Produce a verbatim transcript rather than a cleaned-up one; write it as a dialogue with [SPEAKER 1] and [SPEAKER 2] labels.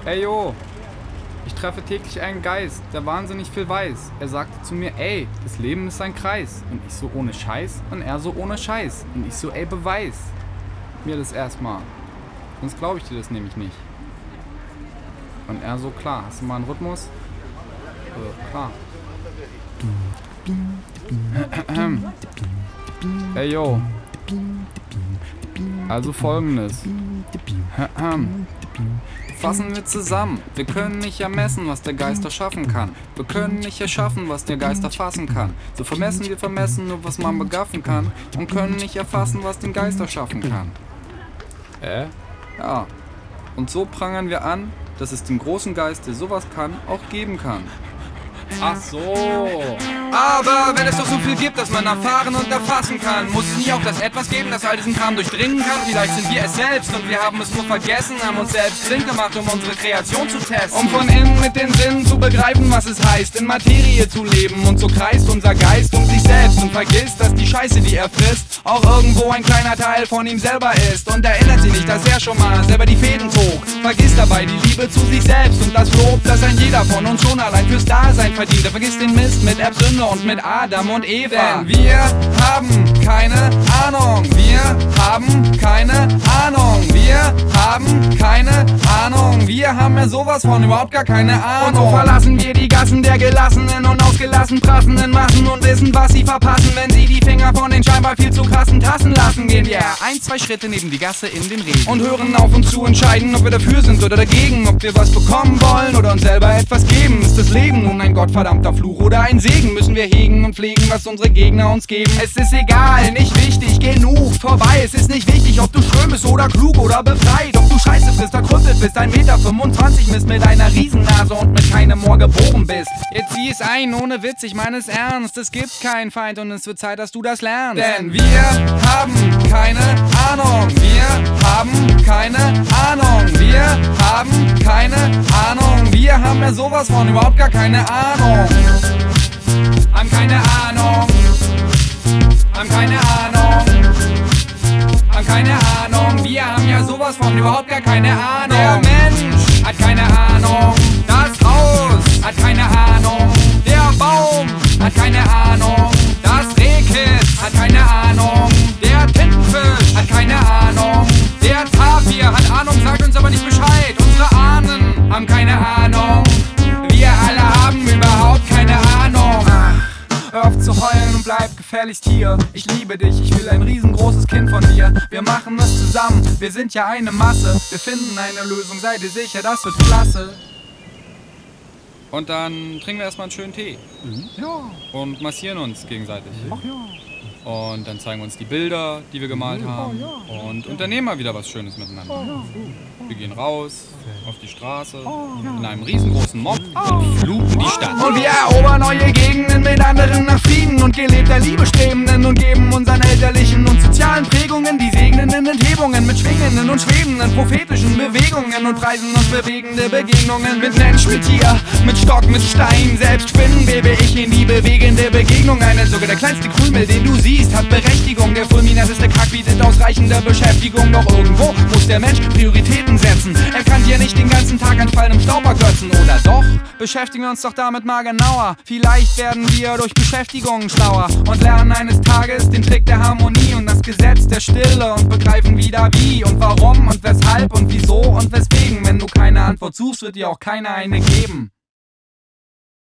[SPEAKER 1] Ey yo, ich treffe täglich einen Geist, der wahnsinnig viel weiß. Er sagte zu mir, ey, das Leben ist ein Kreis. Und ich so, ohne Scheiß? Und er so, ohne Scheiß. Und ich so, ey, beweis mir das erstmal. Sonst glaube ich dir das nämlich nicht. Und er so, klar, hast du mal einen Rhythmus? Äh, klar. Ey yo. Also folgendes. Fassen wir zusammen. Wir können nicht ermessen, was der Geist erschaffen kann. Wir können nicht erschaffen, was der Geist erfassen kann. So vermessen wir vermessen nur, was man begaffen kann. Und können nicht erfassen, was den Geist erschaffen kann. Äh? Ja. Und so prangern wir an, dass es dem großen Geist, der sowas kann, auch geben kann. Ach so.
[SPEAKER 2] Aber wenn es doch so viel gibt, dass man erfahren und erfassen kann, muss es nie auch das Etwas geben, das all diesen Kram durchdringen kann? Vielleicht sind wir es selbst und wir haben es nur vergessen, haben uns selbst blind gemacht, um unsere Kreation zu testen. Um von innen mit den Sinnen zu begreifen, was es heißt, in Materie zu leben. Und so kreist unser Geist um sich selbst und vergisst, dass die Scheiße, die er frisst, auch irgendwo ein kleiner Teil von ihm selber ist. Und erinnert sich nicht, dass er schon mal selber die Fäden zog. Vergisst dabei die Liebe zu sich selbst und das Lob, das ein jeder von uns schon allein fürs Dasein verdient. Er vergisst den Mist mit Erbsünde und mit Adam und Eva. Denn wir haben keine Ahnung. Wir haben keine Ahnung. Wir haben keine Ahnung. Wir haben ja sowas von überhaupt gar keine Ahnung. Und so verlassen wir die Gassen der gelassenen und ausgelassen prassenden Massen und wissen, was sie verpassen, wenn sie die Finger von den scheinbar viel zu krassen Tassen lassen. Gehen wir ein, zwei Schritte neben die Gasse in den Regen und hören auf, uns zu entscheiden, ob wir dafür sind oder dagegen, ob wir was bekommen wollen oder uns selber etwas geben. Ist das Leben nun ein gottverdammter Fluch oder ein Segen? Müssen wir hegen und pflegen, was unsere Gegner uns geben? Es ist egal, nicht wichtig, genug, vorbei. Es ist nicht wichtig, ob du schön bist oder klug oder befreit, ob du Scheiße frisst, verkrüppelt bist, ein Meter fünfundzwanzig misst mit einer Riesennase und mit keinem Ohr geboren bist. Jetzt zieh es ein, ohne Witz, ich meine es ernst. Es gibt keinen Feind und es wird Zeit, dass du das lernst. Denn wir haben keine Ahnung. Wir haben keine Ahnung. Wir haben keine Ahnung. Wir haben ja sowas von überhaupt gar keine Ahnung. Haben keine Ahnung. Haben keine Ahnung. Haben keine Ahnung. Wir haben ja sowas von überhaupt gar keine Ahnung. Der Mensch hat keine Ahnung. Das Haus hat keine Ahnung. Der Baum hat keine Ahnung. Das Rehkitz hat keine Ahnung. Der Tintenfisch hat keine Ahnung. Der Tapir hat Ahnung, sagt uns aber nicht Bescheid. Unsere Ahnen haben keine Ahnung. Wir alle haben überhaupt keine Ahnung. Ach, hör auf zu heulen und bleib gefälligst hier. Ich liebe dich, ich will ein riesengroßes Kind von dir. Wir machen es zusammen, wir sind ja eine Masse. Wir finden eine Lösung, sei dir sicher, das wird klasse.
[SPEAKER 1] Und dann trinken wir erstmal einen schönen Tee.
[SPEAKER 3] Mhm.
[SPEAKER 1] Ja. Und massieren uns gegenseitig.
[SPEAKER 3] Ach ja.
[SPEAKER 1] Und dann zeigen wir uns die Bilder, die wir gemalt haben. Und unternehmen mal wieder was Schönes miteinander. Wir gehen raus, auf die Straße, in einem riesengroßen Mob und fluten die Stadt.
[SPEAKER 2] Und wir erobern neue Gegenden mit anderen nach Frieden und gelebter Liebe Strebenden und geben unseren elterlichen und sozialen Prägungen die segnenden Enthebungen mit schwingenden und schwebenden prophetischen Bewegungen und preisen uns bewegende Begegnungen mit Mensch, mit Tier, mit Stock, mit Stein. Selbst Spinnen webe ich in die bewegende Begegnung ein. Sogar der kleinste Krümel, den du siehst, hat Berechtigung. Der fulminanteste Kack bietet ausreichende Beschäftigung. Doch irgendwo muss der Mensch Prioritäten setzen. Er kann dir nicht den ganzen Tag an fallendem Staub ergötzen. Oder doch? Beschäftigen wir uns doch damit mal genauer. Vielleicht werden wir durch Beschäftigung schlauer und lernen eines Tages den Trick der Harmonie und das Gesetz der Stille und begreifen wieder wie und warum und weshalb und wieso und weswegen. Wenn du keine Antwort suchst, wird dir auch keiner eine geben.